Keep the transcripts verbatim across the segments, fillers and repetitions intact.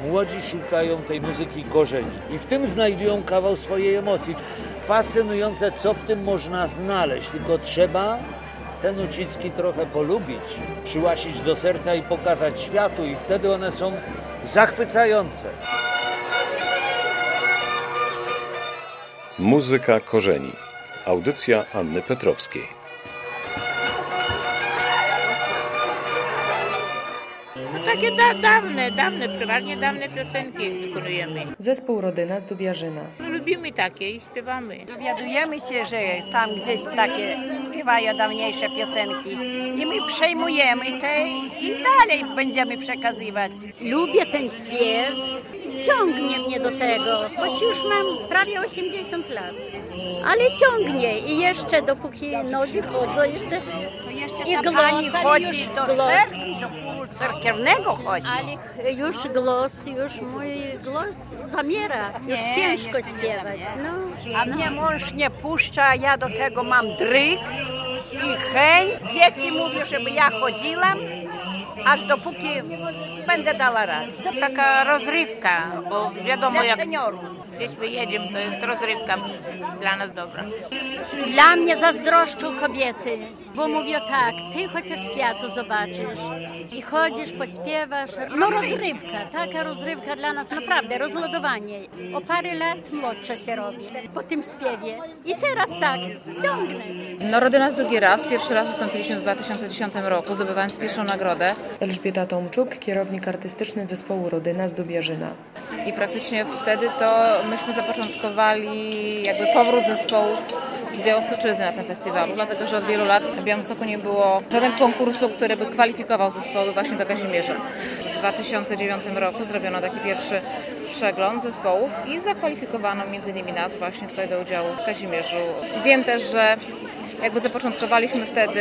młodzi szukają tej muzyki korzeni i w tym znajdują kawał swojej emocji. Fascynujące, co w tym można znaleźć, tylko trzeba ten uciski trochę polubić, przyłasić do serca i pokazać światu i wtedy one są zachwycające. Muzyka korzeni. Audycja Anny Petrowskiej. Takie da, dawne, dawne, przeważnie dawne piosenki wykonujemy. Zespół Rodyna z Dubiarzyna. Lubimy takie i śpiewamy. Dowiadujemy się, że tam gdzieś takie śpiewają dawniejsze piosenki i my przejmujemy te i dalej będziemy przekazywać. Lubię ten śpiew, ciągnie mnie do tego, choć już mam prawie osiemdziesiąt lat. Ale ciągnie i jeszcze dopóki nogi chodzą, jeszcze, To jeszcze i ta głos, pani ale chodzi już do głos. cerkwi, do chóru cerkiewnego chodzi. Ale już głos, już mój głos zamiera, już Nie, ciężko jeszcze nie śpiewać. No, A mnie mąż nie puszcza, a ja do tego mam dryg i chęć. Dzieci mówią, żeby ja chodziłam, aż dopóki będę dała radę. To taka rozrywka, bo wiadomo Dla jak seniorów. gdzieś wyjedziemy, to jest rozrywka dla nas dobra. Dla mnie zazdroszczą kobiety, bo mówią tak, ty chociaż światu zobaczysz i chodzisz, pośpiewasz. No rozrywka, taka rozrywka dla nas naprawdę, rozlodowanie. O parę lat młodsza się robi po tym śpiewie i teraz tak, ciągnę. No Rodyna drugi raz, pierwszy raz wystąpiliśmy w dwa tysiące dziesiątym roku, zdobywając pierwszą nagrodę. Elżbieta Tomczuk, kierownik artystyczny zespołu Rodyna z Dubiarzyna. I praktycznie wtedy to myśmy zapoczątkowali jakby powrót zespołów z Białostoczyzny na tym festiwalu, dlatego że od wielu lat w Białymstoku nie było żadnego konkursu, który by kwalifikował zespoły właśnie do Kazimierza. W dwa tysiące dziewiątym roku zrobiono taki pierwszy przegląd zespołów i zakwalifikowano między innymi nas właśnie tutaj do udziału w Kazimierzu. Wiem też, że jakby zapoczątkowaliśmy wtedy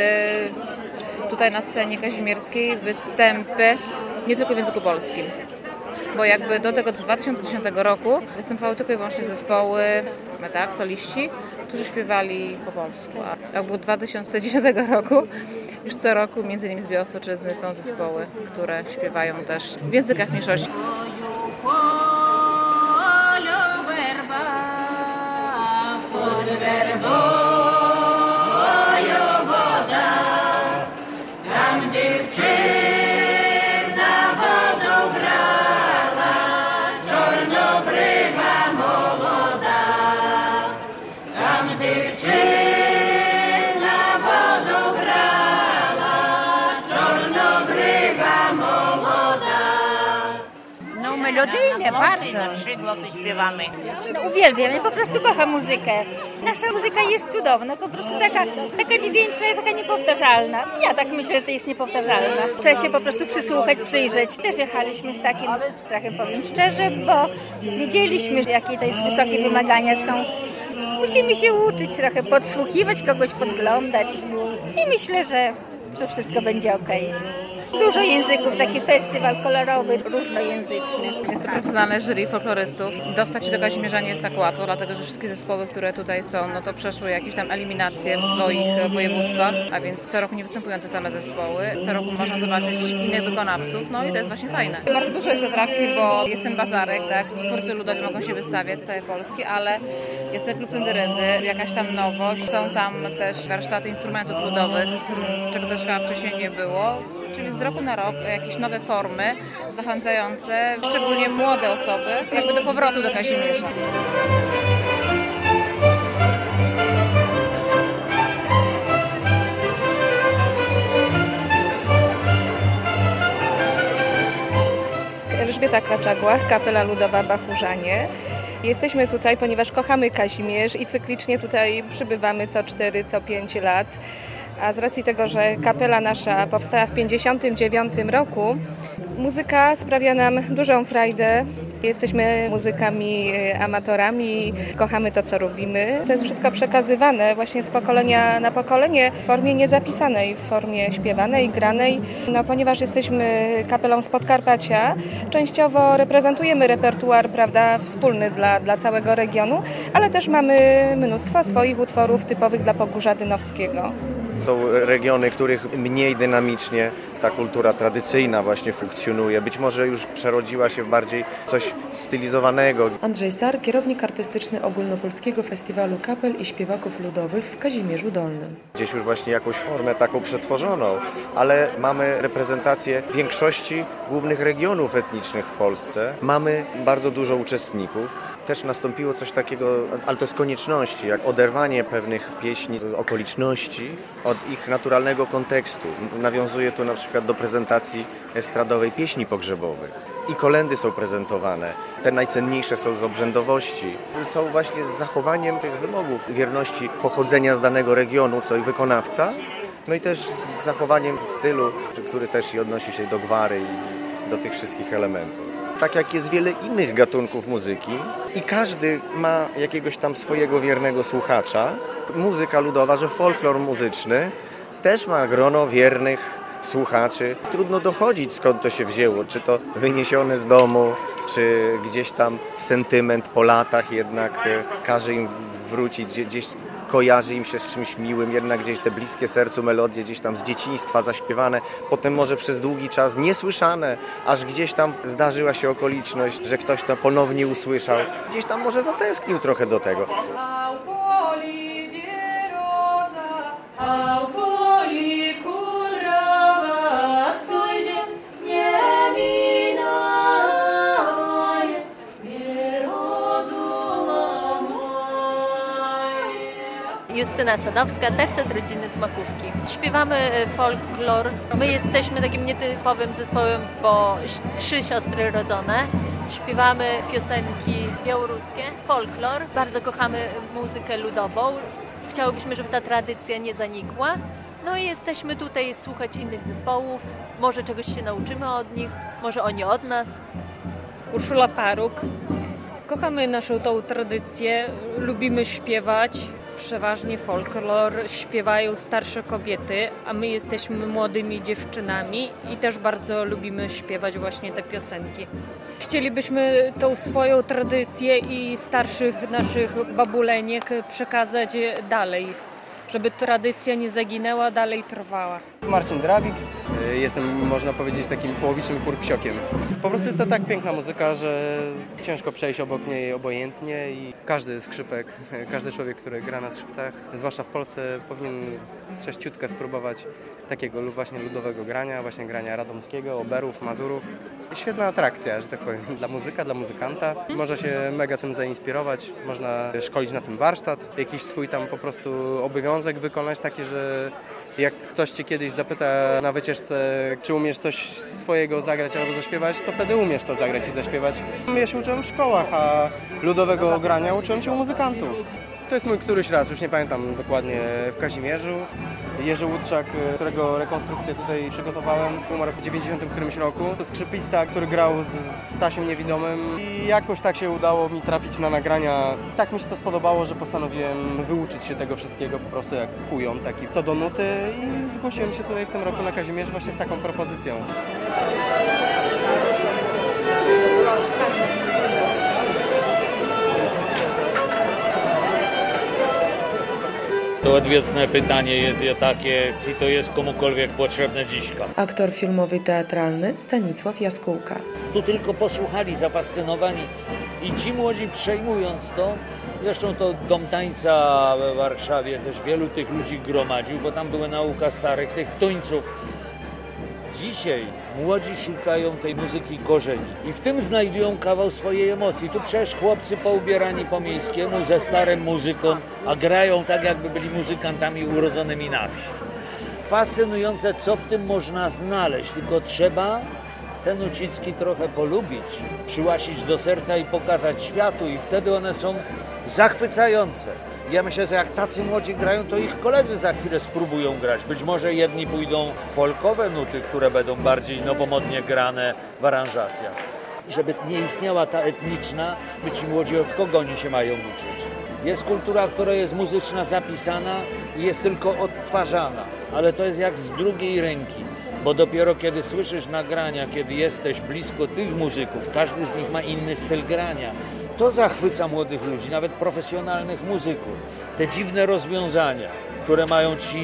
tutaj na scenie kazimierskiej występy nie tylko w języku polskim. Bo jakby do tego dwa tysiące dziesiątego roku występowały tylko i wyłącznie zespoły, no tak, soliści, którzy śpiewali po polsku. A jakby od dwa tysiące dziesiątego roku już co roku między innymi z Białostoczyzny są zespoły, które śpiewają też w językach mniejszości. Melodyjne, bardzo. Trzy głosy śpiewamy. No, uwielbiam, ja po prostu kocham muzykę. Nasza muzyka jest cudowna, po prostu taka, taka dźwięczna i taka niepowtarzalna. Ja tak myślę, że to jest niepowtarzalna. Trzeba się po prostu przysłuchać, przyjrzeć. Też jechaliśmy z takim strachem, powiem szczerze, bo wiedzieliśmy, jakie to jest wysokie wymagania są. Musimy się uczyć trochę, podsłuchiwać, kogoś podglądać i myślę, że, że wszystko będzie okej. Dużo języków, taki festiwal kolorowy, różnojęzyczny. Jest to profesjonalne jury folklorystów. Dostać się do Kazimierza nie jest tak łatwo, dlatego że wszystkie zespoły, które tutaj są, no to przeszły jakieś tam eliminacje w swoich województwach, a więc co roku nie występują te same zespoły. Co roku można zobaczyć innych wykonawców, no i to jest właśnie fajne. Bardzo dużo jest atrakcji, bo jest ten bazarek, tak? Twórcy ludowi mogą się wystawiać z całej Polski, ale jest ten klub Tyndyryny, jakaś tam nowość. Są tam też warsztaty instrumentów ludowych, czego też chyba wcześniej nie było. Czyli z roku na rok jakieś nowe formy zachęcające szczególnie młode osoby jakby do powrotu do Kazimierza. Elżbieta Kraczagłach, Kapela Ludowa Bachurzanie. Jesteśmy tutaj, ponieważ kochamy Kazimierz i cyklicznie tutaj przybywamy co cztery, co pięć lat. A z racji tego, że kapela nasza powstała w pięćdziesiątym dziewiątym roku, muzyka sprawia nam dużą frajdę. Jesteśmy muzykami, amatorami, kochamy to, co robimy. To jest wszystko przekazywane właśnie z pokolenia na pokolenie w formie niezapisanej, w formie śpiewanej, granej. No, ponieważ jesteśmy kapelą z Podkarpacia, częściowo reprezentujemy repertuar, prawda, wspólny dla, dla całego regionu, ale też mamy mnóstwo swoich utworów typowych dla Pogórza Dynowskiego. Są regiony, których mniej dynamicznie ta kultura tradycyjna właśnie funkcjonuje. Być może już przerodziła się w bardziej coś stylizowanego. Andrzej Sar, kierownik artystyczny Ogólnopolskiego Festiwalu Kapel i Śpiewaków Ludowych w Kazimierzu Dolnym. Gdzieś już właśnie jakąś formę taką przetworzoną, ale mamy reprezentację większości głównych regionów etnicznych w Polsce. Mamy bardzo dużo uczestników. Też nastąpiło coś takiego, ale to z konieczności, jak oderwanie pewnych pieśni, okoliczności od ich naturalnego kontekstu. Nawiązuje to na przykład do prezentacji estradowej pieśni pogrzebowych. I kolędy są prezentowane. Te najcenniejsze są z obrzędowości. Są właśnie z zachowaniem tych wymogów wierności pochodzenia z danego regionu, co i wykonawca, no i też z zachowaniem stylu, który też i odnosi się do gwary i do tych wszystkich elementów. Tak jak jest wiele innych gatunków muzyki i każdy ma jakiegoś tam swojego wiernego słuchacza. Muzyka ludowa, że folklor muzyczny też ma grono wiernych słuchaczy. Trudno dochodzić, skąd to się wzięło, czy to wyniesione z domu, czy gdzieś tam sentyment po latach jednak każe im wrócić, gdzieś kojarzy im się z czymś miłym, jednak gdzieś te bliskie sercu melodie gdzieś tam z dzieciństwa zaśpiewane, potem może przez długi czas niesłyszane, aż gdzieś tam zdarzyła się okoliczność, że ktoś to ponownie usłyszał, gdzieś tam może zatęsknił trochę do tego. Justyna Sadowska, tercet rodziny z Makówki. Śpiewamy folklor. My jesteśmy takim nietypowym zespołem, bo trzy siostry rodzone. Śpiewamy piosenki białoruskie, folklor. Bardzo kochamy muzykę ludową. Chciałybyśmy, żeby ta tradycja nie zanikła. No i jesteśmy tutaj słuchać innych zespołów. Może czegoś się nauczymy od nich, może oni od nas. Urszula Paruk. Kochamy naszą tą tradycję, lubimy śpiewać. Przeważnie folklor śpiewają starsze kobiety, a my jesteśmy młodymi dziewczynami i też bardzo lubimy śpiewać właśnie te piosenki. Chcielibyśmy tą swoją tradycję i starszych naszych babuleniek przekazać dalej, żeby tradycja nie zaginęła, dalej trwała. Marcin Drabik, jestem, można powiedzieć, takim połowicznym kurpsiokiem. Po prostu jest to tak piękna muzyka, że ciężko przejść obok niej obojętnie i każdy skrzypek, każdy człowiek, który gra na skrzypcach, zwłaszcza w Polsce, powinien cześciutkę spróbować takiego lub właśnie ludowego grania, właśnie grania radomskiego, oberów, mazurów. Świetna atrakcja, że tak powiem, dla muzyka, dla muzykanta. Można się mega tym zainspirować, można szkolić na tym warsztat, jakiś swój tam po prostu obowiązek wykonać taki, że jak ktoś cię kiedyś zapyta na wycieczce, czy umiesz coś swojego zagrać albo zaśpiewać, to wtedy umiesz to zagrać i zaśpiewać. Ja się uczyłem w szkołach, a ludowego grania uczyłem się u muzykantów. To jest mój któryś raz, już nie pamiętam dokładnie, w Kazimierzu. Jerzy Łódczak, którego rekonstrukcję tutaj przygotowałem, umarł w dziewięćdziesiątym którymś roku. Skrzypista, który grał z Stasiem Niewidomym i jakoś tak się udało mi trafić na nagrania. Tak mi się to spodobało, że postanowiłem wyuczyć się tego wszystkiego po prostu jak kujon taki co do nuty i zgłosiłem się tutaj w tym roku na Kazimierz właśnie z taką propozycją. To odwieczne pytanie jest je takie, czy to jest komukolwiek potrzebne dziśka. Aktor filmowy i teatralny Stanisław Jaskółka. Tu tylko posłuchali, zafascynowani i ci młodzi przejmując to, zresztą to Dom Tańca w Warszawie też wielu tych ludzi gromadził, bo tam była nauka starych tych tuńców. Dzisiaj młodzi szukają tej muzyki korzeni i w tym znajdują kawał swojej emocji. Tu przecież chłopcy poubierani po miejskiemu ze starym muzyką, a grają tak, jakby byli muzykantami urodzonymi na wsi. Fascynujące, co w tym można znaleźć, tylko trzeba ten uciski trochę polubić, przyłasić do serca i pokazać światu i wtedy one są zachwycające. Ja myślę, że jak tacy młodzi grają, to ich koledzy za chwilę spróbują grać. Być może jedni pójdą w folkowe nuty, które będą bardziej nowomodnie grane w aranżacjach. Żeby nie istniała ta etniczna, by ci młodzi od kogo oni się mają uczyć. Jest kultura, która jest muzyczna, zapisana i jest tylko odtwarzana, ale to jest jak z drugiej ręki, bo dopiero kiedy słyszysz nagrania, kiedy jesteś blisko tych muzyków, każdy z nich ma inny styl grania, to zachwyca młodych ludzi, nawet profesjonalnych muzyków. Te dziwne rozwiązania, które mają ci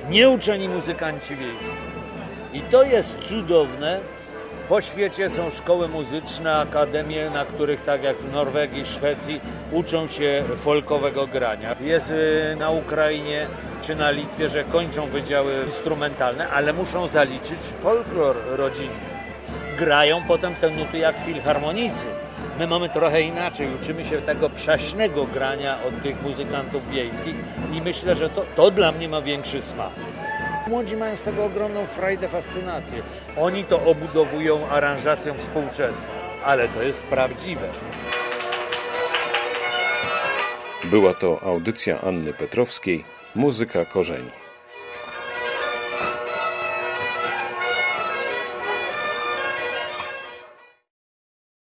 nieuczeni muzykanci wiejscy. I to jest cudowne. Po świecie są szkoły muzyczne, akademie, na których tak jak w Norwegii, Szwecji uczą się folkowego grania. Jest na Ukrainie czy na Litwie, że kończą wydziały instrumentalne, ale muszą zaliczyć folklor rodzinny. Grają potem te nuty jak filharmonicy. My mamy trochę inaczej, uczymy się tego przaśnego grania od tych muzykantów wiejskich i myślę, że to, to dla mnie ma większy smak. Młodzi mają z tego ogromną frajdę, fascynację. Oni to obudowują aranżacją współczesną, ale to jest prawdziwe. Była to audycja Anny Petrowskiej, Muzyka korzeni.